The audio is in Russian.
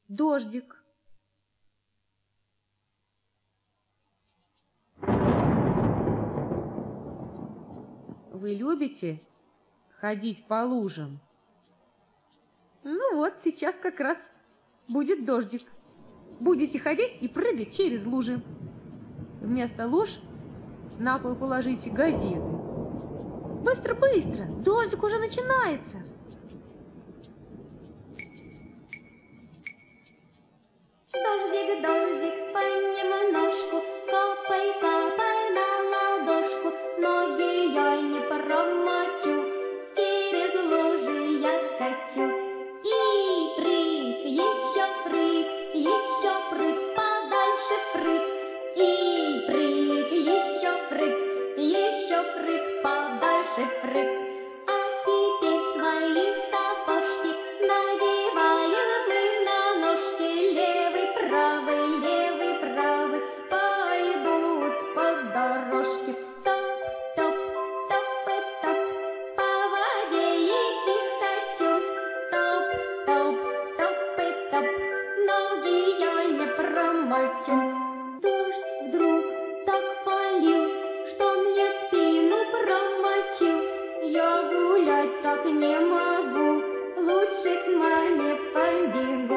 дождик. Вы любите ходить по лужам? Ну вот, сейчас как раз будет дождик. Будете ходить и прыгать через лужи. Вместо луж на пол положите газеты. Быстро, быстро, дождик уже начинается. Дождик, дождик, понемножку, капай, капай на ладошку. Ноги я не промочу, через лужи я скачу. И прыг, еще прыг, подальше прыг. И прыг, еще прыг, подальше прыг. А теперь свои сапожки надеваем мы на ножки. Левый, правый, пойдут по дорожке. Топ, топ, топ и топ, по воде идти хочу. Топ, топ, топ и топ, ноги я не промочу. Дождь вдруг так полил, что мне спину промочил. Я гулять так не могу, лучше к маме побегу.